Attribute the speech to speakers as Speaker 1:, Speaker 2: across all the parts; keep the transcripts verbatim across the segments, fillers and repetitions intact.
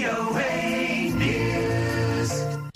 Speaker 1: โอ เอ News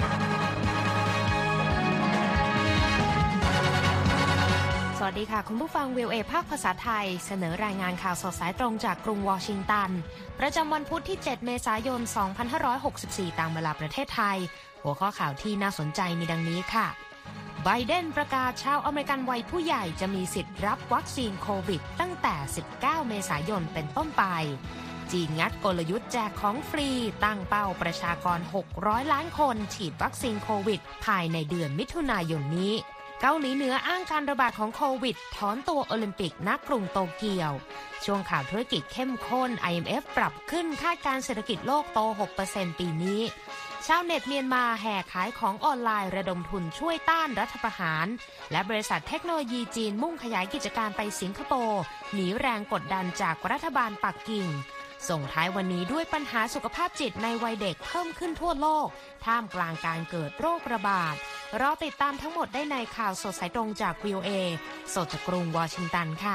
Speaker 2: สวัสดีค่ะคุณผู้ฟัง วี โอ เอ ภาคภาษาไทยเสนอรายงานข่าวสดสายตรงจากกรุงวอชิงตันประจำวันพุธที่เจ็ดเมษายนสองพันห้าร้อยหกสิบสี่ตามเวลาประเทศไทยหัวข้อข่าวที่น่าสนใจมีดังนี้ค่ะไบเดนประกาศชาวอเมริกันวัยผู้ใหญ่จะมีสิทธิ์รับวัคซีนโควิดตั้งแต่สิบเก้าเมษายนเป็นต้นไปจีนงัดกลยุทธ์แจกของฟรีตั้งเป้าประชากรหกร้อยล้านคนฉีดวัคซีนโควิดภายในเดือนมิถุนายนนี้เกาหลีเหนืออ้างการระบาดของโควิดถอนตัวโอลิมปิกณกรุงโตเกียวช่วงข่าวธุรกิจเข้มข้น ไอ เอ็ม เอฟ ปรับขึ้นคาดการณ์เศรษฐกิจโลกโต หกเปอร์เซ็นต์ ปีนี้ชาวเน็ตเมียนมาแห่ขายของออนไลน์ระดมทุนช่วยต้านรัฐประหารและบริษัทเทคโนโลยีจีนมุ่งขยายกิจการไปสิงคโปร์หนีแรงกดดันจากรัฐบาลปักกิ่งส่งท้ายวันนี้ด้วยปัญหาสุขภาพจิตในวัยเด็กเพิ่มขึ้นทั่วโลกท่ามกลางการเกิดโรคระบาดรอติดตามทั้งหมดได้ในข่าวสดสายตรงจาก วี โอ เอ สดจากกรุงวอชิงตันค่ะ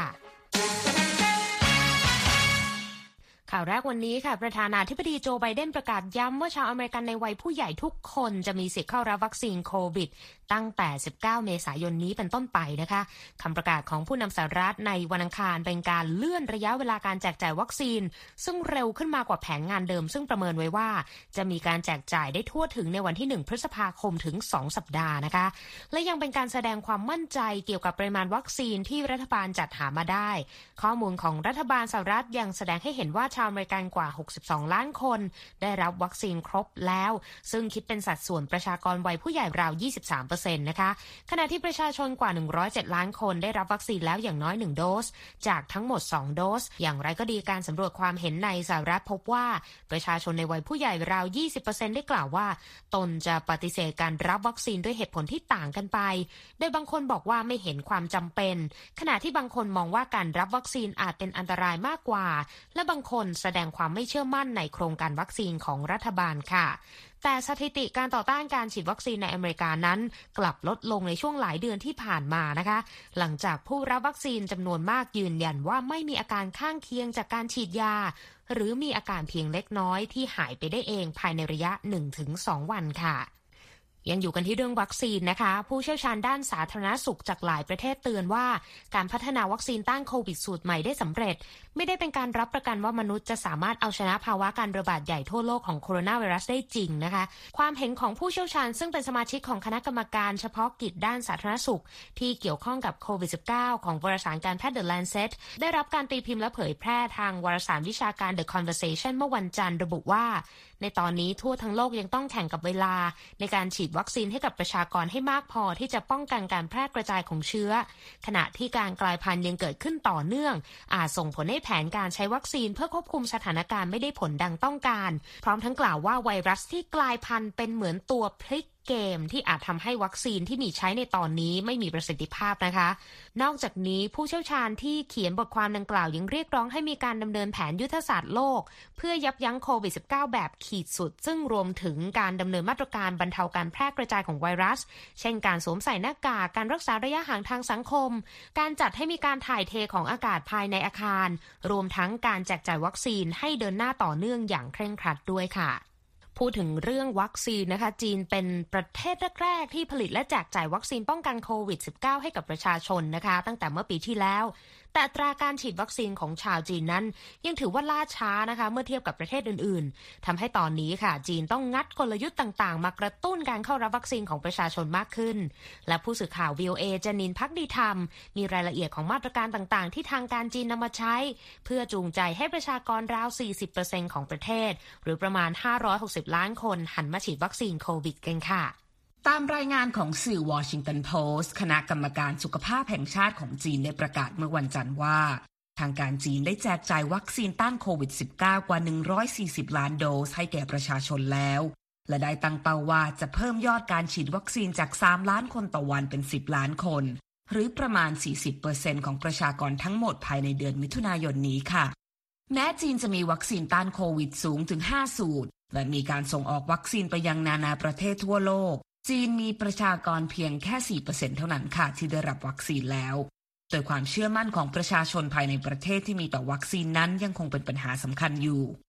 Speaker 2: ข่าวแรกวันนี้ค่ะประธานาธิบดีโจไบเดนประกาศย้ำว่าชาวอเมริกันในวัยผู้ใหญ่ทุกคนจะมีสิทธิ์เข้ารับวัคซีนโควิดตั้งแต่สิบเก้าเมษายนนี้เป็นต้นไปนะคะคำประกาศของผู้นำสหรัฐในวันอังคารเป็นการเลื่อนระยะเวลาการแจกจ่ายวัคซีนซึ่งเร็วขึ้นมากว่าแผนงานเดิมซึ่งประเมินไว้ว่าจะมีการแจกจ่ายได้ทั่วถึงในวันที่หนึ่งพฤษภาคมถึงสองสัปดาห์นะคะและยังเป็นการแสดงความมั่นใจเกี่ยวกับปริมาณวัคซีนที่รัฐบาลจัดหามาได้ข้อมูลของรัฐบาลสหรัฐยังแสดงให้เห็นว่าชาวอเมริกันกว่าหกสิบสองล้านคนได้รับวัคซีนครบแล้วซึ่งคิดเป็นสัดส่วนประชากรวัยผู้ใหญ่ราว ยี่สิบสามเปอร์เซ็นต์ นะคะขณะที่ประชาชนกว่าหนึ่งร้อยเจ็ดล้านคนได้รับวัคซีนแล้วอย่างน้อยหนึ่งโดสจากทั้งหมดสองโดสอย่างไรก็ดีการสำรวจความเห็นในสหรัฐพบว่าประชาชนในวัยผู้ใหญ่ราว ยี่สิบเปอร์เซ็นต์ ได้กล่าวว่าตนจะปฏิเสธการรับวัคซีนด้วยเหตุผลที่ต่างกันไปโดยบางคนบอกว่าไม่เห็นความจำเป็นขณะที่บางคนมองว่าการรับวัคซีนอาจเป็นอันตรายมากกว่าและบางคนแสดงความไม่เชื่อมั่นในโครงการวัคซีนของรัฐบาลค่ะแต่สถิติการต่อต้านการฉีดวัคซีนในอเมริกานั้นกลับลดลงในช่วงหลายเดือนที่ผ่านมานะคะหลังจากผู้รับวัคซีนจำนวนมากยืนยันว่าไม่มีอาการข้างเคียงจากการฉีดยาหรือมีอาการเพียงเล็กน้อยที่หายไปได้เองภายในระยะ หนึ่งถึงสอง วันค่ะยังอยู่กันที่เรื่องวัคซีนนะคะผู้เชี่ยวชาญด้านสาธารณสุขจากหลายประเทศเตือนว่าการพัฒนาวัคซีนต้านโควิดสูตรใหม่ได้สำเร็จไม่ได้เป็นการรับประกันว่ามนุษย์จะสามารถเอาชนะภาวะการระบาดใหญ่ทั่วโลกของโคโรนาไวรัสได้จริงนะคะความเห็นของผู้เชี่ยวชาญซึ่งเป็นสมาชิกของคณะกรรมการเฉพาะกิจด้านสาธารณสุขที่เกี่ยวข้องกับโควิด สิบเก้า ของวารสารการแพทย์ The Lancet ได้รับการตีพิมพ์และเผยแพร่ทางวารสารวิชาการ The Conversation เมื่อวันจันทร์ระบุว่าในตอนนี้ทั่วทั้งโลกยังต้องแข่งกับเวลาในการฉีดวัคซีนให้กับประชากรให้มากพอที่จะป้องกันการแพร่กระจายของเชื้อขณะที่การกลายพันธุ์ยังเกิดขึ้นต่อเนื่องอาจส่งผลให้แผนการใช้วัคซีนเพื่อควบคุมสถานการณ์ไม่ได้ผลดังต้องการพร้อมทั้งกล่าวว่าไวรัสที่กลายพันธุ์เป็นเหมือนตัวพลิกเกมที่อาจทำให้วัคซีนที่มีใช้ในตอนนี้ไม่มีประสิทธิภาพนะคะนอกจากนี้ผู้เชี่ยวชาญที่เขียนบทความดังกล่าวยังเรียกร้องให้มีการดำเนินแผนยุทธศาสตร์โลกเพื่อยับยั้งโควิด สิบเก้า แบบขีดสุดซึ่งรวมถึงการดำเนินมาตรการบรรเทาการแพร่กระจายของไวรัสเช่นการสวมใส่หน้ากากการรักษาระยะห่างทางสังคมการจัดให้มีการถ่ายเทของอากาศภายในอาคารรวมทั้งการแจกจ่ายวัคซีนให้เดินหน้าต่อเนื่องอย่างเคร่งครัดด้วยค่ะพูดถึงเรื่องวัคซีนนะคะจีนเป็นประเทศแรกๆที่ผลิตและแจกจ่ายวัคซีนป้องกันโควิด สิบเก้า ให้กับประชาชนนะคะตั้งแต่เมื่อปีที่แล้วแต่อัตราการฉีดวัคซีนของชาวจีนนั้นยังถือว่าล่าช้านะคะเมื่อเทียบกับประเทศอื่นๆทำให้ตอนนี้ค่ะจีนต้องงัดกลยุทธ์ต่างๆมากระตุ้นการเข้ารับวัคซีนของประชาชนมากขึ้นและผู้สื่อข่าว วี โอ เอ จนินภักดีธรรมมีรายละเอียดของมาตรการต่างๆที่ทางการจีนนำมาใช้เพื่อจูงใจให้ประชากรราว สี่สิบเปอร์เซ็นต์ ของประเทศหรือประมาณห้าร้อยหกสิบล้านคนหันมาฉีดวัคซีนโควิดกันค่ะ
Speaker 3: ตามรายงานของสื่อวอชิงตันโพสต์คณะกรรมการสุขภาพแห่งชาติของจีนได้ประกาศเมื่อวันจันทร์ว่าทางการจีนได้แจกจ่ายวัคซีนต้านโควิด สิบเก้า กว่าหนึ่งร้อยสี่สิบล้านโดสให้แก่ประชาชนแล้วและได้ตั้งเป้าว่าจะเพิ่มยอดการฉีดวัคซีนจากสามล้านคนต่อวันเป็นสิบล้านคนหรือประมาณ สี่สิบเปอร์เซ็นต์ ของประชากรทั้งหมดภายในเดือนมิถุนายนนี้ค่ะแม้จีนจะมีวัคซีนต้านโควิดสูงถึงห้าสูตรและมีการส่งออกวัคซีนไปยังนานาประเทศทั่วโลกจีนมีประชากรเพียงแค่ สี่เปอร์เซ็นต์ เท่านั้นค่ะที่ได้รับวัคซีนแล้วโดยความเชื่อมั่นของประชาชนภายในประเทศที่มีต่อวัคซีนนั้นยังคงเป็นปัญหาสำคัญอยู่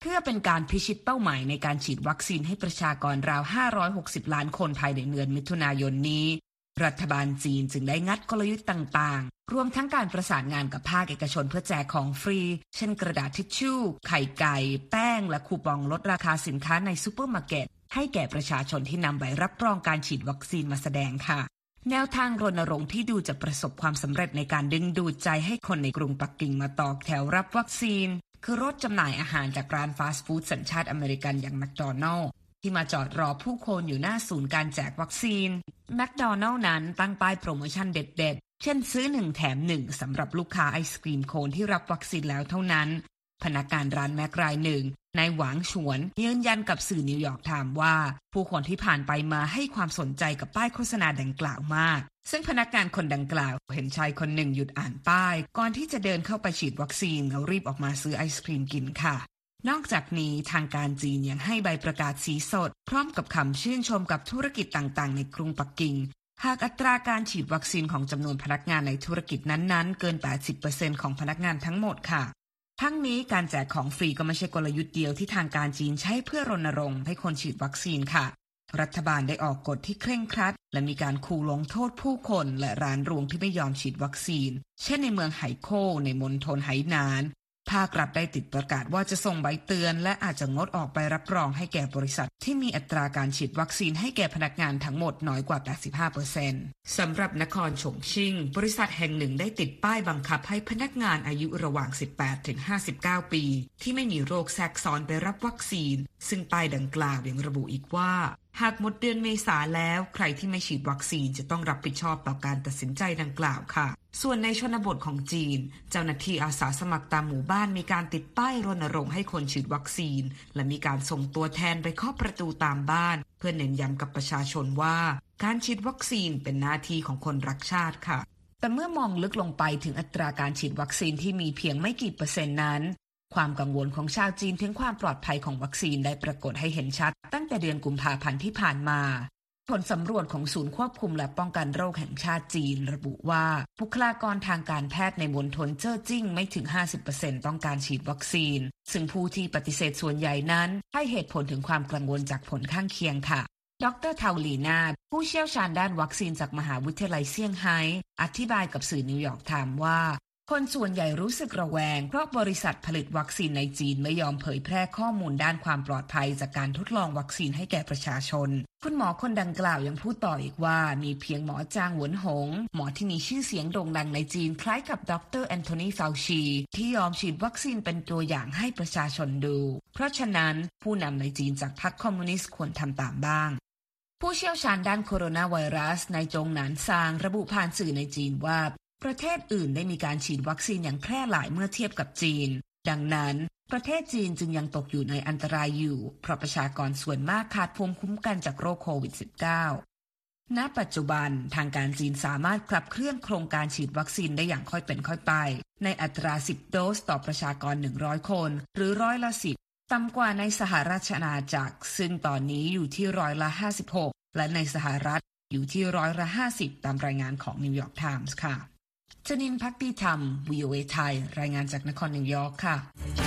Speaker 3: เพื่อเป็นการพิชิตเป้าหมายในการฉีดวัคซีนให้ประชากรราวห้าร้อยหกสิบล้านคนภายในเดือนมิถุนายนนี้รัฐบาลจีนจึงได้งัดกลยุทธ์ต่างๆรวมทั้งการประสานงานกับภาคเอกชนเพื่อแจกของฟรีเช่นกระดาษทิชชู่ไข่ไก่แป้งและคูปองลดราคาสินค้าในซูเปอร์มาร์เก็ตให้แก่ประชาชนที่นำใบรับรองการฉีดวัคซีนมาแสดงค่ะแนวทางรณรงค์ที่ดูจะประสบความสำเร็จในการดึงดูดใจให้คนในกรุงปักกิ่งมาต่อแถวรับวัคซีนคือรถจำหน่ายอาหารจากร้านฟาสต์ฟู้ดสัญชาติอเมริกันอย่างแมคโดนัลด์ที่มาจอดรอผู้คนอยู่หน้าศูนย์การแจกวัคซีนแมคโดนัลด์นั้นตั้งป้ายโปรโมชั่นเด็ดๆเช่นซื้อหนึ่งแถมหนึ่งสำหรับลูกค้าไอศกรีมโคนที่รับวัคซีนแล้วเท่านั้นพนักงานร้านแมครายหนึ่งนายหวางฉวนยืนยันกับสื่อนิวยอร์กไทม์ว่าผู้คนที่ผ่านไปมาให้ความสนใจกับป้ายโฆษณาดังกล่าวมากซึ่งพนักงานคนดังกล่าวเห็นชายคนหนึ่งหยุดอ่านป้ายก่อนที่จะเดินเข้าไปฉีดวัคซีนแล้วรีบออกมาซื้อไอศกรีมกินค่ะนอกจากนี้ทางการจีนยังให้ใบประกาศสีสดพร้อมกับคำชื่นชมกับธุรกิจต่างๆในกรุงปักกิ่งหากอัตราการฉีดวัคซีนของจำนวนพนักงานในธุรกิจนั้นๆเกิน แปดสิบเปอร์เซ็นต์ ของพนักงานทั้งหมดค่ะทั้งนี้การแจกของฟรีก็ไม่ใช่กลยุทธ์เดียวที่ทางการจีนใช้เพื่อรณรงค์ให้คนฉีดวัคซีนค่ะรัฐบาลได้ออกกฎที่เคร่งครัดและมีการขู่ลงโทษผู้คนและร้านรวงที่ไม่ยอมฉีดวัคซีนเช่นในเมืองไหโค้ในมณฑลไหหนานภาครัฐได้ติดประกาศว่าจะส่งใบเตือนและอาจจะงดออกใบรับรองให้แก่บริษัทที่มีอัตราการฉีดวัคซีนให้แก่พนักงานทั้งหมดน้อยกว่า แปดสิบห้าเปอร์เซ็นต์ สำหรับนครฉงชิ่งบริษัทแห่งหนึ่งได้ติดป้ายบังคับให้พนักงานอายุระหว่าง สิบแปดถึงห้าสิบเก้า ปีที่ไม่มีโรคแทรกซ้อนไปรับวัคซีนซึ่งป้ายดังกล่าวยังระบุอีกว่าหากหมดเดือนเมษาแล้วใครที่ไม่ฉีดวัคซีนจะต้องรับผิดชอบต่อการตัดสินใจดังกล่าวค่ะส่วนในชนบทของจีนเจ้าหน้าที่อาสาสมัครตามหมู่บ้านมีการติดป้ายรณรงค์ให้คนฉีดวัคซีนและมีการส่งตัวแทนไปเคาะประตูตามบ้านเพื่อเน้นย้ำกับประชาชนว่าการฉีดวัคซีนเป็นหน้าที่ของคนรักชาติค่ะแต่เมื่อมองลึกลงไปถึงอัตราการฉีดวัคซีนที่มีเพียงไม่กี่เปอร์เซ็นต์นั้นความกังวลของชาวจีนถึงความปลอดภัยของวัคซีนได้ปรากฏให้เห็นชัดตั้งแต่เดือนกุมภาพันธ์ที่ผ่านมาผลสำรวจของศูนย์ควบคุมและป้องกันโรคแห่งชาติจีนระบุว่าบุคลากรทางการแพทย์ในมณฑลเจิ้อจิ้งไม่ถึง ห้าสิบเปอร์เซ็นต์ ต้องการฉีดวัคซีนซึ่งผู้ที่ปฏิเสธส่วนใหญ่นั้นให้เหตุผลถึงความกังวลจากผลข้างเคียงค่ะดร.เทาหลีนาผู้เชี่ยวชาญด้านวัคซีนจากมหาวิทยาลัยเซี่ยงไฮ้อธิบายกับสื่อนิวยอร์กไทม์ว่าคนส่วนใหญ่รู้สึกระแวงเพราะบริษัทผลิตวัคซีนในจีนไม่ยอมเผยแพร่ข้อมูลด้านความปลอดภัยจากการทดลองวัคซีนให้แก่ประชาชนคุณหมอคนดังกล่าวยังพูดต่ออีกว่ามีเพียงหมอจางหวนหงหมอที่มีชื่อเสียงโด่งดังในจีนคล้ายกับดร.แอนโทนี ฟาวชีที่ยอมฉีดวัคซีนเป็นตัวอย่างให้ประชาชนดูเพราะฉะนั้นผู้นำในจีนจากพรรคคอมมิวนิสต์ควรทำตามบ้างผู้เชี่ยวชาญด้านโคโรนาไวรัสนายจงหนานซางระบุผ่านสื่อในจีนว่าประเทศอื่นได้มีการฉีดวัคซีนอย่างแพร่หลายเมื่อเทียบกับจีนดังนั้นประเทศจีนจึงยังตกอยู่ในอันตรายอยู่เพราะประชากรส่วนมากขาดภูมิคุ้มกันจากโรคโควิด สิบเก้า ณ ปัจจุบันทางการจีนสามารถขับเคลื่อนโครงการฉีดวัคซีนได้อย่างค่อยเป็นค่อยไปในอัตราสิบโดสต่อประชากรหนึ่งร้อยคนหรือร้อยละสิบต่ำกว่าในสหราชอาณาจักรซึ่งตอนนี้อยู่ที่ร้อยละห้าสิบหกและในสหรัฐอยู่ที่ร้อยละห้าสิบตามรายงานของนิวยอร์กไทมส์ค่ะชนินท์ ภักดีธรรม วี โอ เอ ไทยรายงานจากนครนิวยอร์กค่ะ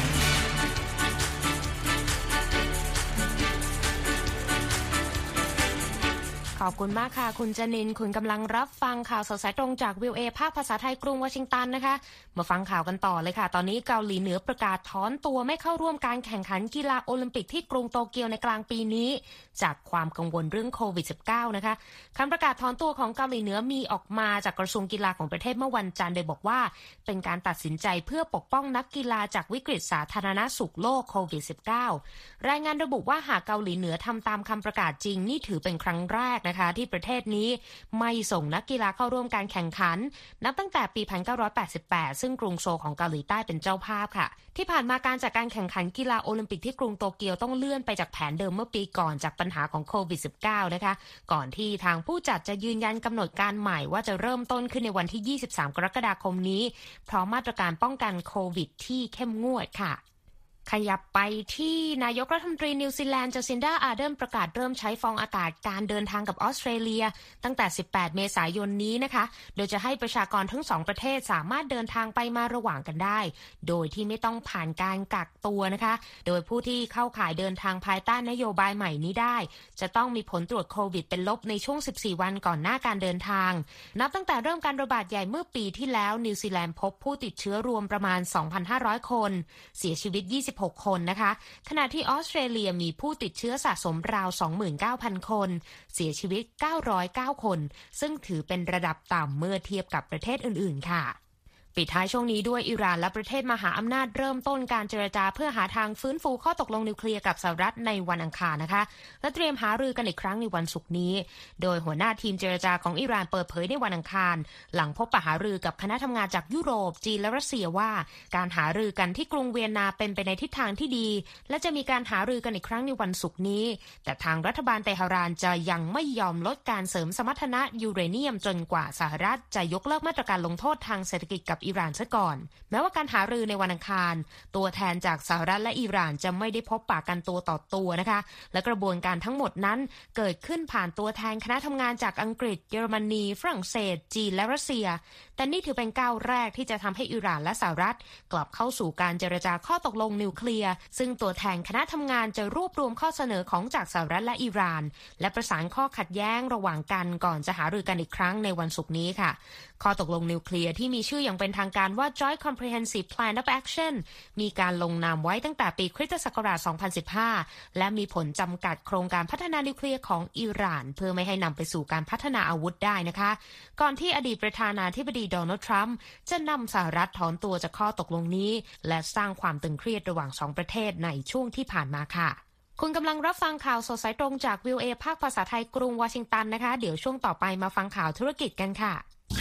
Speaker 2: ขอบคุณมากค่ะคุณจนินคุณกำลังรับฟังข่าวสดสายตรงจาก วี โอ เอ ภาคภาษาไทยกรุงวอชิงตันนะคะมาฟังข่าวกันต่อเลยค่ะตอนนี้เกาหลีเหนือประกาศถอนตัวไม่เข้าร่วมการแข่งขันกีฬาโอลิมปิกที่กรุงโตเกียวในกลางปีนี้จากความกังวลเรื่องโควิด สิบเก้า นะคะคำประกาศถอนตัวของเกาหลีเหนือมีออกมาจากกระทรวงกีฬาของประเทศเมื่อวันจันทร์โดยบอกว่าเป็นการตัดสินใจเพื่อปกป้องนักกีฬาจากวิกฤตสาธารณสุขโลกโควิด สิบเก้า รายงานระบุว่าหากเกาหลีเหนือทำตามคำประกาศจริงนี่ถือเป็นครั้งแรกนะคะที่ประเทศนี้ไม่ส่งนักกีฬาเข้าร่วมการแข่งขันนับตั้งแต่ปีหนึ่งพันเก้าร้อยแปดสิบแปดซึ่งกรุงโซลของเกาหลีใต้เป็นเจ้าภาพค่ะที่ผ่านมาการจัดการแข่งขันกีฬาโอลิมปิกที่กรุงโตเกียวต้องเลื่อนไปจากแผนเดิมเมื่อปีก่อนจากปัญหาของโควิด สิบเก้า นะคะก่อนที่ทางผู้จัดจะยืนยันกำหนดการใหม่ว่าจะเริ่มต้นขึ้นในวันที่ยี่สิบสามกรกฎาคมนี้พร้อมมาตรการป้องกันโควิดที่เข้มงวดค่ะขยับไปที่นายกรัฐมนตรีนิวซีแลนด์จาซินดาอาร์เดนประกาศเริ่มใช้ฟองอากาศการเดินทางกับออสเตรเลียตั้งแต่สิบแปดเมษายนนี้นะคะโดยจะให้ประชากรทั้งสองประเทศสามารถเดินทางไปมาระหว่างกันได้โดยที่ไม่ต้องผ่านการกักตัวนะคะโดยผู้ที่เข้าข่ายเดินทางภายใต้นโยบายใหม่นี้ได้จะต้องมีผลตรวจโควิดเป็นลบในช่วงสิบสี่วันก่อนหน้าการเดินทางนับตั้งแต่เริ่มการระบาดใหญ่เมื่อปีที่แล้วนิวซีแลนด์พบผู้ติดเชื้อรวมประมาณ สองพันห้าร้อย คนเสียชีวิตยี่สิบหกคนนะคะขณะที่ออสเตรเลียมีผู้ติดเชื้อสะสมราว สองหมื่นเก้าพัน คนเสียชีวิตเก้าร้อยเก้าคนซึ่งถือเป็นระดับต่ำเมื่อเทียบกับประเทศอื่นๆค่ะปิดท้ายช่วงนี้ด้วยอิหร่านและประเทศมหาอำนาจเริ่มต้นการเจรจาเพื่อหาทางฟื้นฟูข้อตกลงนิวเคลียร์กับสหรัฐในวันอังคารนะคะและเตรียมหารือกันอีกครั้งในวันศุกร์นี้โดยหัวหน้าทีมเจรจาของอิหร่านเปิดเผยในวันอังคารหลังพบปะหารือกับคณะทำงานจากยุโรปจีนและรัสเซียว่าการหารือกันที่กรุงเวียนนาเป็นไปในทิศทางที่ดีและจะมีการหารือกันอีกครั้งในวันศุกร์นี้แต่ทางรัฐบาลเตหะรานจะยังไม่ยอมลดการเสริมสมรรถนะยูเรเนียมจนกว่าสหรัฐจะยกเลิกมาตรการลงโทษทางเศรษฐกิจกับอิหร่านซะก่อนแม้ว่าการหารือในวันอังคารตัวแทนจากสหรัฐและอิหร่านจะไม่ได้พบปะกันตัวต่อตัวนะคะและกระบวนการทั้งหมดนั้นเกิดขึ้นผ่านตัวแทนคณะทำงานจากอังกฤษเยอรมนีฝรั่งเศสจีนและรัสเซียแต่นี่ถือเป็นก้าวแรกที่จะทำให้อิหร่านและสหรัฐกลับเข้าสู่การเจรจาข้อตกลงนิวเคลียร์ซึ่งตัวแทนคณะทำงานจะรวบรวมข้อเสนอของจากสหรัฐและอิหร่านและประสานข้อขัดแย้งระหว่างกันก่อนจะหารือกันอีกครั้งในวันศุกร์นี้ค่ะข้อตกลงนิวเคลียร์ที่มีชื่ออย่างเป็นทางการว่า Joint Comprehensive Plan of Action มีการลงนามไว้ตั้งแต่ปีคริสตศักราช สองพันสิบห้า และมีผลจำกัดโครงการพัฒนานิวเคลียร์ของอิหร่านเพื่อไม่ให้นำไปสู่การพัฒนาอาวุธได้นะคะก่อนที่อดีตประธานาธิบดีโดนัลด์ทรัมป์จะนำสหรัฐถอนตัวจากข้อตกลงนี้และสร้างความตึงเครียดระหว่างสองประเทศในช่วงที่ผ่านมาค่ะคุณกำลังรับฟังข่าวสดสายตรงจาก วี โอ เอ ภาคภาษาไทยกรุงวอชิงตันนะคะเดี๋ยวช่วงต่อไปมาฟังข่าวธุรกิจกันค่ะ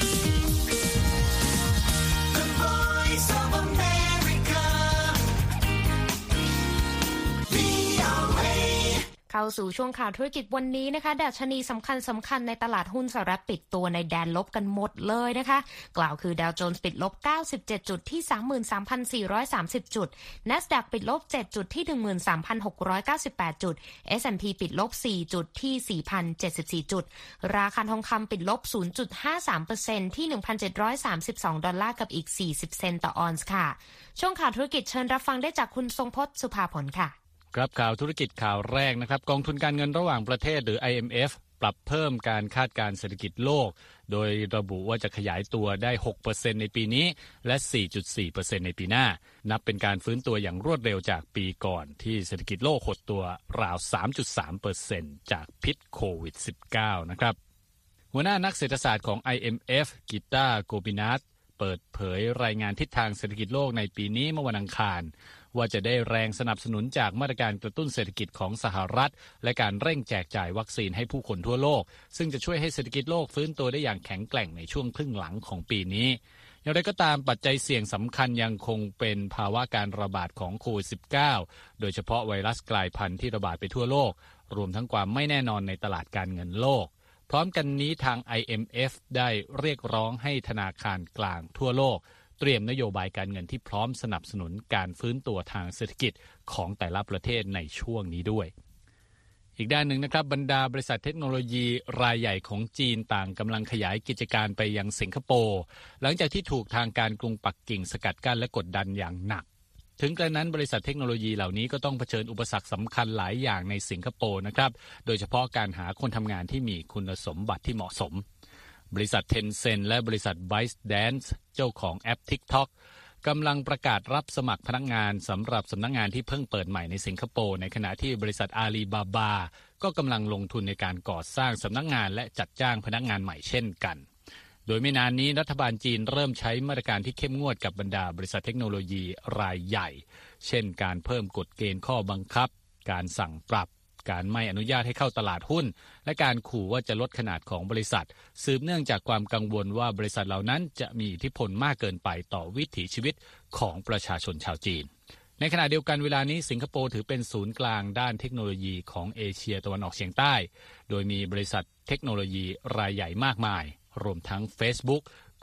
Speaker 2: เข้าสู่ช่วงข่าวธุรกิจวันนี้นะคะดัชนีสำคัญสำคัญในตลาดหุ้นสหรัฐปิดตัวในแดนลบกันหมดเลยนะคะกล่าวคือดาวโจนส์ปิดลบเก้าสิบเจ็ดจุดที่ สามหมื่นสามพันสี่ร้อยสามสิบ จุด NASDAQ ปิดลบเจ็ดจุดที่ หนึ่งหมื่นสามพันหกร้อยเก้าสิบแปด จุด เอส แอนด์ พี ปิดลบสี่จุดที่ สี่พันเจ็ดสิบสี่ จุดราคาทองคำปิดลบ ศูนย์จุดห้าสามเปอร์เซ็นต์ ที่ หนึ่งพันเจ็ดร้อยสามสิบสอง ดอลลาร์กับอีกสี่สิบเซนต์ต่อออนซ์ค่ะช่วงข่าวธุรกิจเชิญรับฟังได้จากคุณทรงพจน์สุภาผลค่ะ
Speaker 4: ครับข่าวธุรกิจข่าวแรกนะครับกองทุนการเงินระหว่างประเทศหรือ ไอ เอ็ม เอฟ ปรับเพิ่มการคาดการณ์เศรษฐกิจโลกโดยระบุว่าจะขยายตัวได้ หกเปอร์เซ็นต์ ในปีนี้และ สี่จุดสี่เปอร์เซ็นต์ ในปีหน้านับเป็นการฟื้นตัวอย่างรวดเร็วจากปีก่อนที่เศรษฐกิจโลกหดตัวราว สามจุดสามเปอร์เซ็นต์ จากพิษโควิด สิบเก้า นะครับหัวหน้านักเศรษฐศาสตร์ของ ไอ เอ็ม เอฟ กิตาโกบินัทเปิดเผยรายงานทิศทางเศรษฐกิจโลกในปีนี้เมื่อวันอังคารว่าจะได้แรงสนับสนุนจากมาตรการกระตุ้นเศรษฐกิจของสหรัฐและการเร่งแจกจ่ายวัคซีนให้ผู้คนทั่วโลกซึ่งจะช่วยให้เศรษฐกิจโลกฟื้นตัวได้อย่างแข็งแกร่งในช่วงครึ่งหลังของปีนี้อย่างไรก็ตามปัจจัยเสี่ยงสำคัญยังคงเป็นภาวะการระบาดของโควิด สิบเก้า โดยเฉพาะไวรัสกลายพันธุ์ที่ระบาดไปทั่วโลกรวมทั้งความไม่แน่นอนในตลาดการเงินโลกพร้อมกันนี้ทาง ไอ เอ็ม เอฟ ได้เรียกร้องให้ธนาคารกลางทั่วโลกเตรียมนโยบายการเงินที่พร้อมสนับสนุนการฟื้นตัวทางเศรษฐกิจของแต่ละประเทศในช่วงนี้ด้วยอีกด้านหนึ่งนะครับบรรดาบริษัทเทคโนโลยีรายใหญ่ของจีนต่างกำลังขยายกิจการไปยังสิงคโปร์หลังจากที่ถูกทางการกรุงปักกิ่งสกัดกั้นและกดดันอย่างหนักถึงกระนั้นบริษัทเทคโนโลยีเหล่านี้ก็ต้องเผชิญอุปสรรคสำคัญหลายอย่างในสิงคโปร์นะครับโดยเฉพาะการหาคนทำงานที่มีคุณสมบัติที่เหมาะสมบริษัท Tencent และบริษัท ByteDance เจ้าของแอป TikTok กำลังประกาศรับสมัครพนักงานสำหรับสำนักงานที่เพิ่งเปิดใหม่ในสิงคโปร์ในขณะที่บริษัท Alibaba ก็กำลังลงทุนในการก่อสร้างสำนักงานและจัดจ้างพนักงานใหม่เช่นกันโดยไม่นานนี้รัฐบาลจีนเริ่มใช้มาตรการที่เข้มงวดกับบรรดาบริษัทเทคโนโลยีรายใหญ่เช่นการเพิ่มกฎเกณฑ์ข้อบังคับการสั่งปรับการไม่อนุญาตให้เข้าตลาดหุ้นและการขู่ว่าจะลดขนาดของบริษัทสืบเนื่องจากความกังวลว่าบริษัทเหล่านั้นจะมีอิทธิพลมากเกินไปต่อวิถีชีวิตของประชาชนชาวจีนในขณะเดียวกันเวลานี้สิงคโปร์ถือเป็นศูนย์กลางด้านเทคโนโลยีของเอเชียตะวันออกเฉียงใต้โดยมีบริษัทเทคโนโลยีรายใหญ่มากมายรวมทั้ง Facebook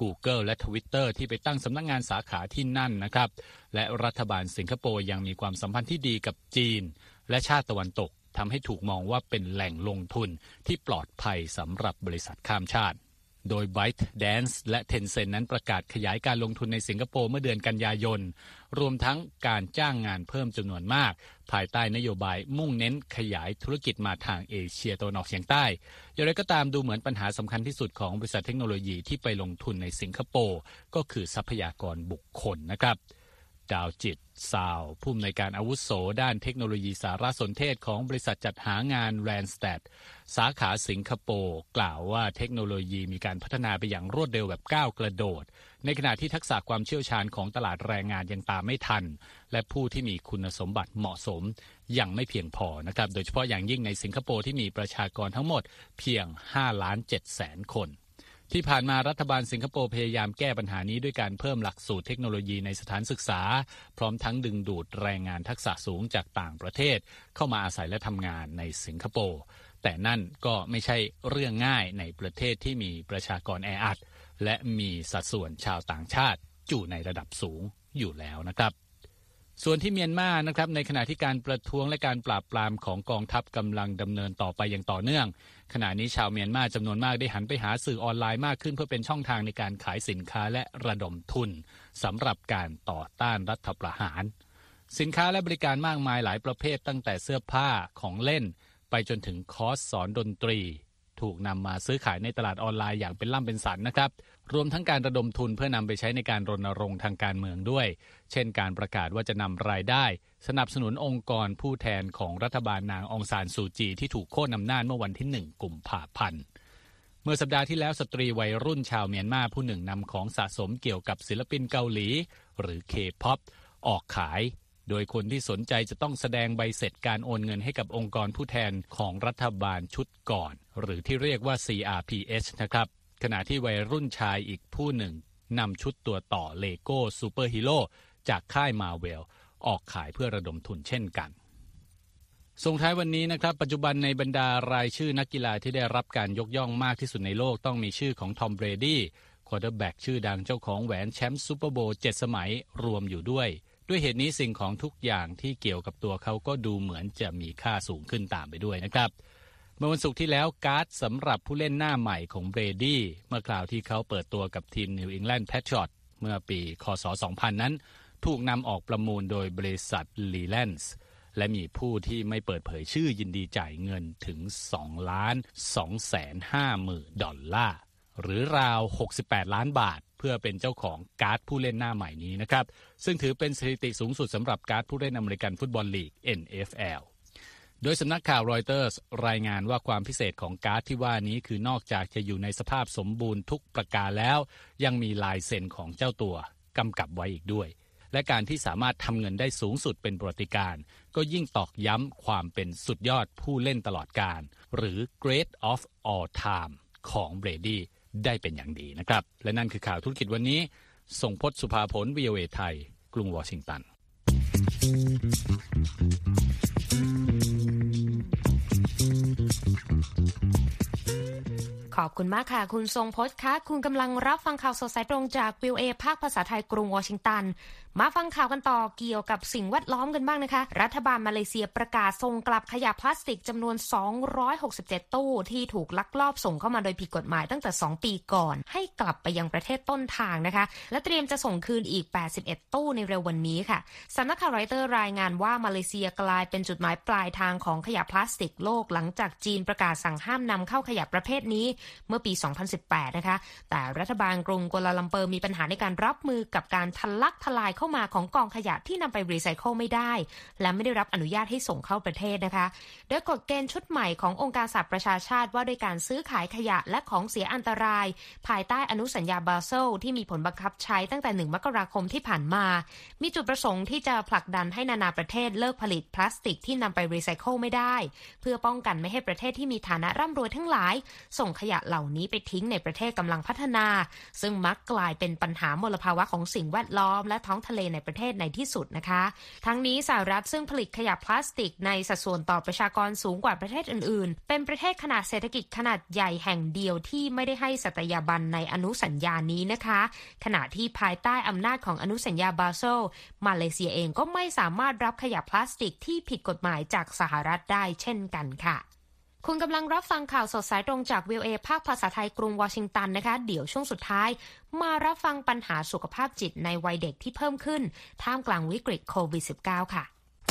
Speaker 4: Google และ Twitter ที่ไปตั้งสำนักงานสาขาที่นั่นนะครับและรัฐบาลสิงคโปร์ยังมีความสัมพันธ์ที่ดีกับจีนและชาติตะวันตกทำให้ถูกมองว่าเป็นแหล่งลงทุนที่ปลอดภัยสำหรับบริษัทข้ามชาติโดย ByteDance และ Tencent นั้นประกาศขยายการลงทุนในสิงคโปร์เมื่อเดือนกันยายนรวมทั้งการจ้างงานเพิ่มจำนวนมากภายใต้นโยบายมุ่งเน้นขยายธุรกิจมาทางเอเชียตะวันออกเฉียงใต้อย่างไรก็ตามดูเหมือนปัญหาสำคัญที่สุดของบริษัทเทคโนโลยีที่ไปลงทุนในสิงคโปร์ก็คือทรัพยากรบุคคลนะครับดาวจิตซาวผู้อำนวยการอาวุโสด้านเทคโนโลยีสารสนเทศของบริษัทจัดหางาน Randstad สาขาสิงคโปร์กล่าวว่าเทคโนโลยีมีการพัฒนาไปอย่างรวดเร็วแบบก้าวกระโดดในขณะที่ทักษะความเชี่ยวชาญของตลาดแรงงานยังตามไม่ทันและผู้ที่มีคุณสมบัติเหมาะสมยังไม่เพียงพอนะครับโดยเฉพาะอย่างยิ่งในสิงคโปร์ที่มีประชากรทั้งหมดเพียง ห้าล้านเจ็ดแสน คนที่ผ่านมารัฐบาลสิงคโปร์พยายามแก้ปัญหานี้ด้วยการเพิ่มหลักสูตรเทคโนโลยีในสถานศึกษาพร้อมทั้งดึงดูดแรงงานทักษะสูงจากต่างประเทศเข้ามาอาศัยและทำงานในสิงคโปร์แต่นั่นก็ไม่ใช่เรื่องง่ายในประเทศที่มีประชากรแออัดและมีสัดส่วนชาวต่างชาติอยู่ในระดับสูงอยู่แล้วนะครับส่วนที่เมียนมานะครับในขณะที่การประท้วงและการปราบปรามของกองทัพกำลังดำเนินต่อไปอย่างต่อเนื่องขณะนี้ชาวเมียนมาจำนวนมากได้หันไปหาสื่อออนไลน์มากขึ้นเพื่อเป็นช่องทางในการขายสินค้าและระดมทุนสำหรับการต่อต้านรัฐประหารสินค้าและบริการมากมายหลายประเภทตั้งแต่เสื้อผ้าของเล่นไปจนถึงคอร์สสอนดนตรีถูกนำมาซื้อขายในตลาดออนไลน์อย่างเป็นล่ำเป็นสันนะครับรวมทั้งการระดมทุนเพื่อนำไปใช้ในการรณรงค์ทางการเมืองด้วยเช่นการประกาศว่าจะนำรายได้สนับสนุนองค์กรผู้แทนของรัฐบาลนางองซานซูจีที่ถูกโค่นอำนาจเมื่อวันที่หนึ่งกุมภาพันธ์เมื่อสัปดาห์ที่แล้วสตรีวัยรุ่นชาวเมียนมาผู้หนึ่งนำของสะสมเกี่ยวกับศิลปินเกาหลีหรือ K-pop ออกขายโดยคนที่สนใจจะต้องแสดงใบเสร็จการโอนเงินให้กับองค์กรผู้แทนของรัฐบาลชุดก่อนหรือที่เรียกว่า ซี อาร์ พี เอช นะครับขณะที่วัยรุ่นชายอีกผู้หนึ่งนำชุดตัวต่อเลโก้ซูเปอร์ฮีโร่จากค่ายมาเวลออกขายเพื่อระดมทุนเช่นกันส่งท้ายวันนี้นะครับปัจจุบันในบรรดารายชื่อนักกีฬาที่ได้รับการยกย่องมากที่สุดในโลกต้องมีชื่อของทอมเบรดี้ควอเตอร์แบ็กชื่อดังเจ้าของแหวนแชมป์ซูเปอร์โบว์เจ็ดสมัยรวมอยู่ด้วยด้วยเหตุนี้สิ่งของทุกอย่างที่เกี่ยวกับตัวเขาก็ดูเหมือนจะมีค่าสูงขึ้นตามไปด้วยนะครับเมื่อวันศุกร์ที่แล้วการ์ดสำหรับผู้เล่นหน้าใหม่ของเบรดี้เมื่อคราวที่เขาเปิดตัวกับทีมนิวอิงแลนด์แพทริอตส์เมื่อปีคศสองพันนั้นถูกนำออกประมูลโดยบริษัทลีแลนส์และมีผู้ที่ไม่เปิดเผยชื่อยินดีจ่ายเงินถึง สองล้านสองแสนห้าหมื่น ดอลลาร์หรือราวหกสิบแปดล้านบาทเพื่อเป็นเจ้าของการ์ดผู้เล่นหน้าใหม่นี้นะครับซึ่งถือเป็นสถิติสูงสุดสำหรับการ์ดผู้เล่นอเมริกันฟุตบอลลีก เอ็น เอฟ แอล โดยสำนักข่าวรอยเตอร์สรายงานว่าความพิเศษของการ์ดที่ว่านี้คือนอกจากจะอยู่ในสภาพสมบูรณ์ทุกประการแล้วยังมีลายเซ็นของเจ้าตัวกำกับไว้อีกด้วยและการที่สามารถทำเงินได้สูงสุดเป็นประวัติการณ์ก็ยิ่งตอกย้ำความเป็นสุดยอดผู้เล่นตลอดกาลหรือ Great of All Time ของเบรดี้ได้เป็นอย่างดีนะครับและนั่นคือข่าวธุรกิจวันนี้ส่งพจน์สุภาผล วี โอ เอ ไทยกรุงวอชิงตัน
Speaker 2: ขอบคุณมากค่ะคุณทรงพจน์คะคุณกำลังรับฟังข่าวสดสายตรงจาก วี โอ เอ ภาคภาษาไทยกรุงวอชิงตันมาฟังข่าวกันต่อเกี่ยวกับสิ่งแวดล้อมกันบ้างนะคะรัฐบาลมาเลเซียประกาศส่งกลับขยะพลาสติกจำนวนสองร้อยหกสิบเจ็ดตู้ที่ถูกลักลอบส่งเข้ามาโดยผิดกฎหมายตั้งแต่สองปีก่อนให้กลับไปยังประเทศต้นทางนะคะและเตรียมจะส่งคืนอีกแปดสิบเอ็ดตู้ในเร็ววันนี้ค่ะสำนักข่าวรอยเตอร์รายงานว่ามาเลเซียกลายเป็นจุดหมายปลายทางของขยะพลาสติกโลกหลังจากจีนประกาศสั่งห้ามนำเข้าขยะประเภทนี้เมื่อปีสองพันสิบแปดนะคะแต่รัฐบาลกรุงกัวลาลัมเปอร์มีปัญหาในการรับมือกับการทะลักทลายเข้ามาของกองขยะที่นำไปรีไซเคิลไม่ได้และไม่ได้รับอนุญาตให้ส่งเข้าประเทศนะคะโดยกฎเกณฑ์ชุดใหม่ขององค์การสหประชาชาติว่าด้วยการซื้อขายขยะและของเสียอันตรายภายใต้อนุสัญญาบาเซลที่มีผลบังคับใช้ตั้งแต่หนึ่งมกราคมที่ผ่านมามีจุดประสงค์ที่จะผลักดันให้นานาประเทศเลิกผลิตพลาสติกที่นำไปรีไซเคิลไม่ได้เพื่อป้องกันไม่ให้ประเทศที่มีฐานะร่ำรวยทั้งหลายส่งขยะเหล่านี้ไปทิ้งในประเทศกำลังพัฒนาซึ่งมักกลายเป็นปัญหามลภาวะของสิ่งแวดล้อมและท้องทะเลในประเทศในที่สุดนะคะทั้งนี้สหรัฐซึ่งผลิตขยะพลาสติกในสัดส่วนต่อประชากรสูงกว่าประเทศอื่นๆเป็นประเทศขนาดเศรษฐกิจขนาดใหญ่แห่งเดียวที่ไม่ได้ให้สัตยาบันในอนุสัญญานี้นะคะขณะที่ภายใต้อำนาจของอนุสัญญาบาเซลมาเลเซียเองก็ไม่สามารถรับขยะพลาสติกที่ผิดกฎหมายจากสหรัฐได้เช่นกันค่ะคุณกำลังรับฟังข่าวสดสายตรงจาก วี โอ เอ ภาคภาษาไทยกรุงวอชิงตันนะคะเดี๋ยวช่วงสุดท้ายมารับฟังปัญหาสุขภาพจิตในวัยเด็กที่เพิ่มขึ้นท่ามกลางวิกฤตโควิด สิบเก้า ค่ะ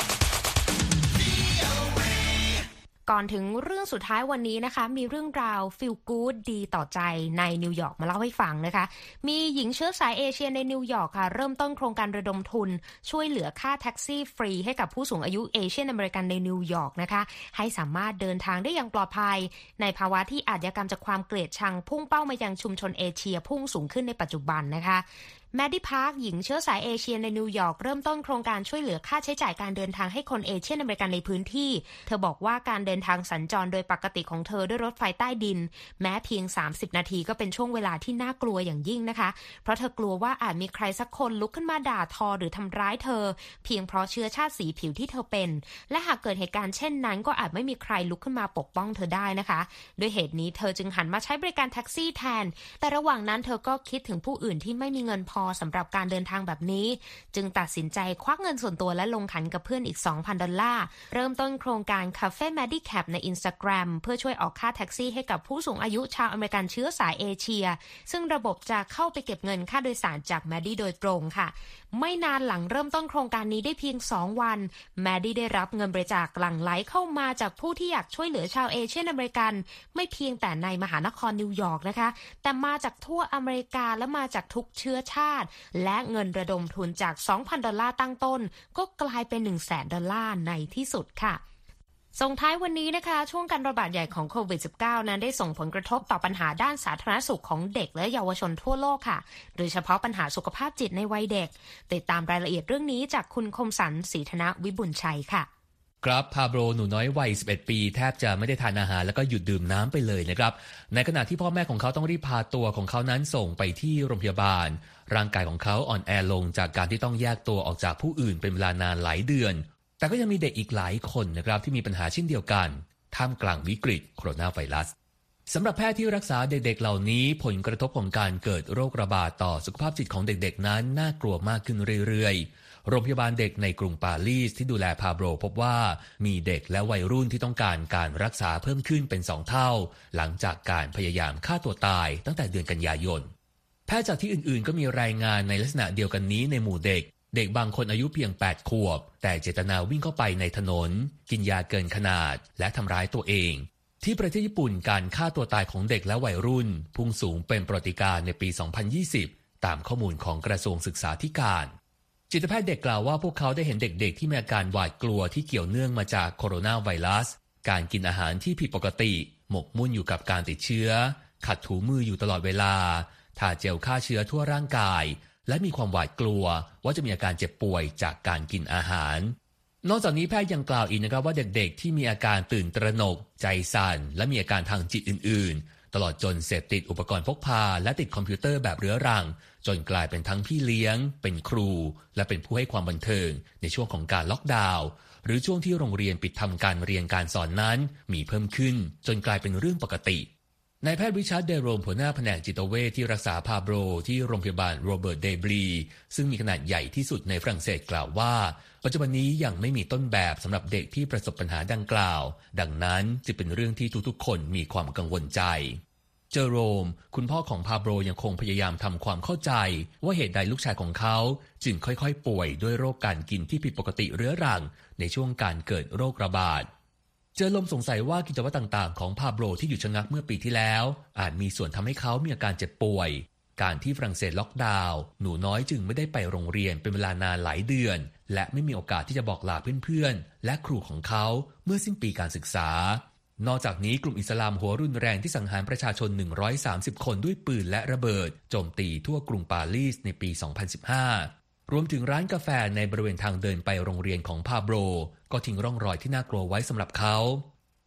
Speaker 2: ก่อนถึงเรื่องสุดท้ายวันนี้นะคะมีเรื่องราว feel good ดีต่อใจในนิวยอร์กมาเล่าให้ฟังนะคะมีหญิงเชื้อสายเอเชียในนิวยอร์กค่ะเริ่มต้นโครงการระดมทุนช่วยเหลือค่าแท็กซี่ฟรีให้กับผู้สูงอายุเอเชียอเมริกันในนิวยอร์กนะคะให้สามารถเดินทางได้อย่างปลอดภัยในภาวะที่อาชญากรรมจากความเกลียดชังพุ่งเป้ามายังชุมชนเอเชียพุ่งสูงขึ้นในปัจจุบันนะคะแมดดี้พาร์คหญิงเชื้อสายเอเชียในนิวยอร์กเริ่มต้นโครงการช่วยเหลือค่าใช้จ่ายการเดินทางให้คนเอเชียอเมริกันในพื้นที่เธอบอกว่าการเดินทางสัญจรโดยปกติของเธอด้วยรถไฟใต้ดินแม้เพียงสามสิบนาทีก็เป็นช่วงเวลาที่น่ากลัวอย่างยิ่งนะคะเพราะเธอกลัวว่าอาจมีใครสักคนลุกขึ้นมาด่าทอหรือทำร้ายเธอเพียงเพราะเชื้อชาติสีผิวที่เธอเป็นและหากเกิดเหตุการณ์เช่นนั้นก็อาจไม่มีใครลุกขึ้นมาปกป้องเธอได้นะคะด้วยเหตุนี้เธอจึงหันมาใช้บริการแท็กซี่แทนแต่ระหว่างนั้นเธอก็คิดถึงผู้อื่นที่ไม่มีเงินพอสำหรับการเดินทางแบบนี้จึงตัดสินใจควักเงินส่วนตัวและลงขันกับเพื่อนอีก สองพัน ดอลลาร์เริ่มต้นโครงการ Cafe Medicap ใน Instagram เพื่อช่วยออกค่าแท็กซี่ให้กับผู้สูงอายุชาวอเมริกันเชื้อสายเอเชียซึ่งระบบจะเข้าไปเก็บเงินค่าโดยสารจากแมดดี้โดยตรงค่ะไม่นานหลังเริ่มต้นโครงการนี้ได้เพียงสองวันแมดดี้ได้รับเงินบริจาคหลั่งไหลเข้ามาจากผู้ที่อยากช่วยเหลือชาวเอเชียอเมริกันไม่เพียงแต่ในมหานครนิวยอร์กนะคะแต่มาจากทั่วอเมริกาและมาจากทุกเชื้อชาติและเงินระดมทุนจาก สองพัน ดอลลาร์ตั้งต้นก็กลายเป็น หนึ่งแสน ดอลลาร์ในที่สุดค่ะส่งท้ายวันนี้นะคะช่วงการระบาดใหญ่ของโควิด สิบเก้า นั้นได้ส่งผลกระทบต่อปัญหาด้านสาธารณสุขของเด็กและเยาวชนทั่วโลกค่ะโดยเฉพาะปัญหาสุขภาพจิตในวัยเด็กติดตามรายละเอียดเรื่องนี้จากคุณคมสันต์ศรีธนวิบุญชัยค่ะ
Speaker 5: ครับพาโบรหนูน้อยวัยสิบเอ็ดปีแทบจะไม่ได้ทานอาหารแล้วก็หยุดดื่มน้ำไปเลยนะครับในขณะที่พ่อแม่ของเขาต้องรีบพาตัวของเขานั้นส่งไปที่โรงพยาบาลร่างกายของเขาอ่อนแอลงจากการที่ต้องแยกตัวออกจากผู้อื่นเป็นเวลานานหลายเดือนแต่ก็ยังมีเด็กอีกหลายคนนะครับที่มีปัญหาเช่นเดียวกันท่ามกลางวิกฤตโคโรนาไวรัสสำหรับแพทย์ที่รักษาเด็กๆเหล่านี้ผลกระทบของการเกิดโรคระบาดต่อสุขภาพจิตของเด็กๆนั้นน่ากลัวมากขึ้นเรื่อยๆโรงพยาบาลเด็กในกรุงปารีสที่ดูแลพาโบรพบว่ามีเด็กและวัยรุ่นที่ต้องการการรักษาเพิ่มขึ้นเป็นสองเท่าหลังจากการพยายามฆ่าตัวตายตั้งแต่เดือนกันยายนแพทย์จากที่อื่นๆก็มีรายงานในลักษณะเดียวกันนี้ในหมู่เด็กเด็กบางคนอายุเพียงแปดขวบแต่เจตนาวิ่งเข้าไปในถนนกินยาเกินขนาดและทำร้ายตัวเองที่ประเทศญี่ปุ่นการฆ่าตัวตายของเด็กและวัยรุ่นพุ่งสูงเป็นประวัติการณ์ในปีสองพันยี่สิบตามข้อมูลของกระทรวงศึกษาธิการจิตแพทย์เด็กกล่าวว่าพวกเขาได้เห็นเด็กๆที่มีอาการหวาดกลัวที่เกี่ยวเนื่องมาจากโคโรนาไวรัสการกินอาหารที่ผิดปกติหมกมุ่นอยู่กับการติดเชื้อขัดถูมืออยู่ตลอดเวลาทาเจลฆ่าเชื้อทั่วร่างกายและมีความหวาดกลัวว่าจะมีอาการเจ็บป่วยจากการกินอาหารนอกจากนี้แพทย์ยังกล่าวอีกนะครับว่าเด็กๆที่มีอาการตื่นตระหนกใจสั่นและมีอาการทางจิตอื่นๆตลอดจนเสพติดอุปกรณ์พกพาและติดคอมพิวเตอร์แบบเรื้อรังจนกลายเป็นทั้งพี่เลี้ยงเป็นครูและเป็นผู้ให้ความบันเทิงในช่วงของการล็อกดาวน์หรือช่วงที่โรงเรียนปิดทำการเรียนการสอนนั้นมีเพิ่มขึ้นจนกลายเป็นเรื่องปกตินายแพทย์ริชาร์ดเดโรมหัวหน้าแผนกจิตเวชที่รักษาพาโบรที่โรงพยาบาลโรเบิร์ตเดบรีซึ่งมีขนาดใหญ่ที่สุดในฝรั่งเศสกล่าวว่าปัจจุบันนี้ยังไม่มีต้นแบบสำหรับเด็กที่ประสบปัญหาดังกล่าวดังนั้นจึงเป็นเรื่องที่ทุกๆคนมีความกังวลใจเจอโรมคุณพ่อของพาโบรยังคงพยายามทำความเข้าใจว่าเหตุใดลูกชายของเขาจึงค่อยๆป่วยด้วยโรคการกินที่ผิดปกติเรื้อรังในช่วงการเกิดโรคระบาดเจอลมสงสัยว่ากิจวัตรต่างๆของพาโบรที่หยุดชะงักเมื่อปีที่แล้วอาจมีส่วนทำให้เขามีอาการเจ็บป่วยการที่ฝรั่งเศสล็อกดาวน์หนูน้อยจึงไม่ได้ไปโรงเรียนเป็นเวลานานหลายเดือนและไม่มีโอกาสที่จะบอกลาเพื่อนๆและครูของเขาเมื่อสิ้นปีการศึกษานอกจากนี้กลุ่มอิสลามหัวรุนแรงที่สังหารประชาชนหนึ่งร้อยสามสิบคนด้วยปืนและระเบิดโจมตีทั่วกรุงปารีสในปีสองพันสิบห้ารวมถึงร้านกาแฟในบริเวณทางเดินไปโรงเรียนของพาโบรก็ทิ้งร่องรอยที่น่ากลัวไว้สำหรับเขา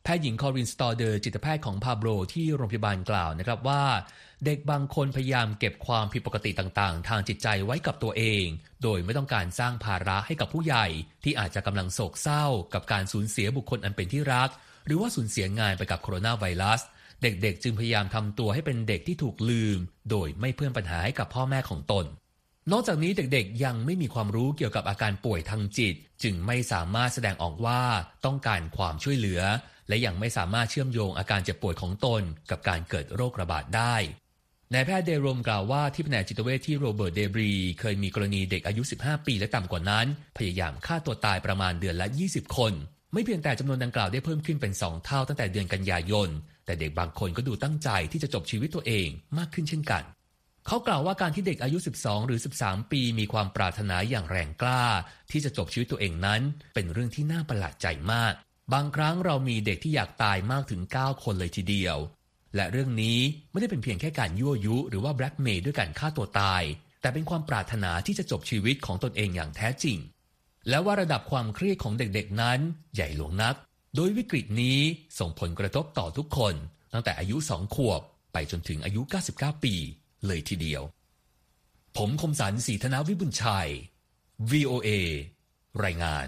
Speaker 5: แพทย์หญิงคอรินสตอเดอร์จิตแพทย์ของพาโบรที่โรงพยาบาลกล่าวนะครับว่าเด็กบางคนพยายามเก็บความผิดปกติต่างๆทางจิตใจไว้กับตัวเองโดยไม่ต้องการสร้างภาระให้กับผู้ใหญ่ที่อาจจะกำลังโศกเศร้ากับการสูญเสียบุคคลอันเป็นที่รักหรือว่าสูญเสียงานไปกับโคโรนาไวรัสเด็กๆจึงพยายามทำตัวให้เป็นเด็กที่ถูกลืมโดยไม่เพิ่มปัญหาให้กับพ่อแม่ของตนนอกจากนี้เด็กๆยังไม่มีความรู้เกี่ยวกับอาการป่วยทางจิตจึงไม่สามารถแสดงออกว่าต้องการความช่วยเหลือและยังไม่สามารถเชื่อมโยงอาการเจ็บป่วยของตนกับการเกิดโรคระบาดได้นายแพทย์เดโรมกล่าวว่าที่แผนกจิตเวชที่โรเบิร์ตเดบรีเคยมีกรณีเด็กอายุสิบห้าปีและต่ำกว่านั้นพยายามฆ่าตัวตายประมาณเดือนละยี่สิบคนไม่เพียงแต่จำนวนดังกล่าวได้เพิ่มขึ้นเป็นสองเท่าตั้งแต่เดือนกันยายนแต่เด็กบางคนก็ดูตั้งใจที่จะจบชีวิตตัวเองมากขึ้นเช่นกันเขากล่าวว่าการที่เด็กอายุสิบสองหรือสิบสามปีมีความปรารถนาอย่างแรงกล้าที่จะจบชีวิตตัวเองนั้นเป็นเรื่องที่น่าประหลาดใจมากบางครั้งเรามีเด็กที่อยากตายมากถึงเก้าคนเลยทีเดียวและเรื่องนี้ไม่ได้เป็นเพียงแค่การยั่วยุหรือว่าแบล็กเมย์ด้วยการฆ่าตัวตายแต่เป็นความปรารถนาที่จะจบชีวิตของตนเองอย่างแท้จริงและว่าระดับความเครียดของเด็กๆนั้นใหญ่หลวงนักโดยวิกฤตนี้ส่งผลกระทบต่อทุกคนตั้งแต่อายุสองขวบไปจนถึงอายุเก้าสิบเก้าปีเลยทีเดียวผมคมสันต์ ศรีธนวิบุญชัย วี โอ เอ รายงาน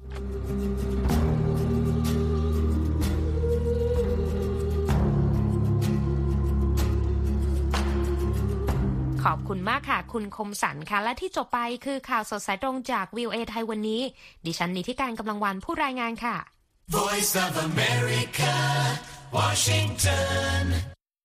Speaker 2: ขอบคุณมากค่ะคุณคมสันค่ะและที่จบไปคือข่าวสดสายตรงจาก วี โอ เอ ไทยวันนี้ดิฉันนิติการกำลังวันผู้รายงานค่ะ
Speaker 1: Voice of America Washington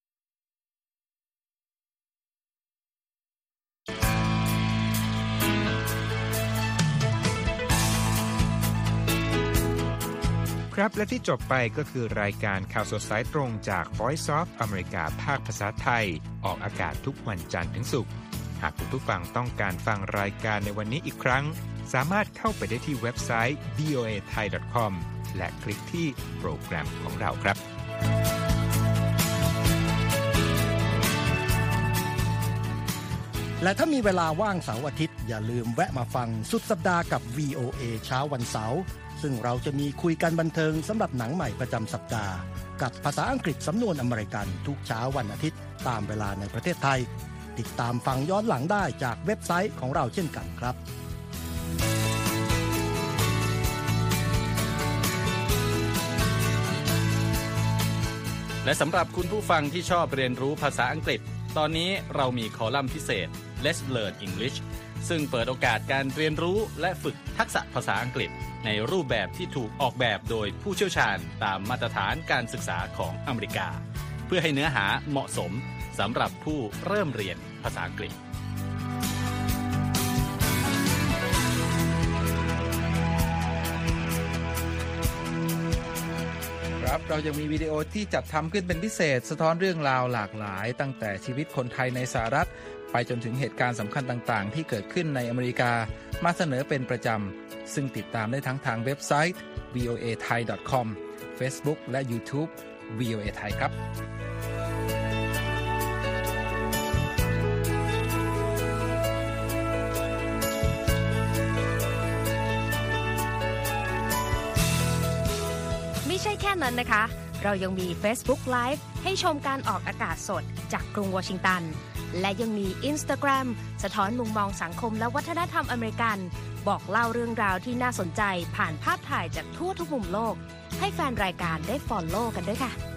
Speaker 6: ครับและที่จบไปก็คือรายการข่าวสดสายตรงจาก Voice of America ภาคภาษาไทยออกอากาศทุกวันจันทร์ถึงศุกร์หากคุณผู้ฟังต้องการฟังรายการในวันนี้อีกครั้งสามารถเข้าไปได้ที่เว็บไซต์ วี โอ เอ ไทย ดอท คอม และคลิกที่โปรแกรมของเราครับ
Speaker 7: และถ้ามีเวลาว่างเสาร์อาทิตย์อย่าลืมแวะมาฟังสุดสัปดาห์กับ วี โอ เอ เช้าวันเสาร์ซึ่งเราจะมีคุยกันบันเทิงสำหรับหนังใหม่ประจำสัปดาห์กับภาษาอังกฤษสำนวนอเมริกันทุกเช้าวันอาทิตย์ตามเวลาในประเทศไทยติดตามฟังย้อนหลังได้จากเว็บไซต์ของเราเช่นกันครับ
Speaker 4: และสำหรับคุณผู้ฟังที่ชอบเรียนรู้ภาษาอังกฤษตอนนี้เรามีคอลัมน์พิเศษ Let's Learn English ซึ่งเปิดโอกาสการเรียนรู้และฝึกทักษะภาษาอังกฤษในรูปแบบที่ถูกออกแบบโดยผู้เชี่ยวชาญตามมาตรฐานการศึกษาของอเมริกาเพื่อให้เนื้อหาเหมาะสมสำหรับผู้เริ่มเรียนภาษาอังกฤษ
Speaker 8: ครับเรายังมีวิดีโอที่จัดทำขึ้นเป็นพิเศษสะท้อนเรื่องราวหลากหลายตั้งแต่ชีวิตคนไทยในสหรัฐไปจนถึงเหตุการณ์สำคัญต่างๆที่เกิดขึ้นในอเมริกามาเสนอเป็นประจำซึ่งติดตามได้ทั้งทางเว็บไซต์ วี โอ เอ ไทย ดอท คอม Facebook และ YouTube วี โอ เอ ไทยครับ
Speaker 2: ไม่ใช่แค่นั้นนะคะเรายังมี Facebook Live ให้ชมการออกอากาศสดจากกรุงวอชิงตันและยังมี Instagram สะท้อนมุมมองสังคมและวัฒนธรรมอเมริกันบอกเล่าเรื่องราวที่น่าสนใจผ่านภาพถ่ายจากทั่วทุกมุมโลกให้แฟนรายการได้ follow กันด้วยค่ะ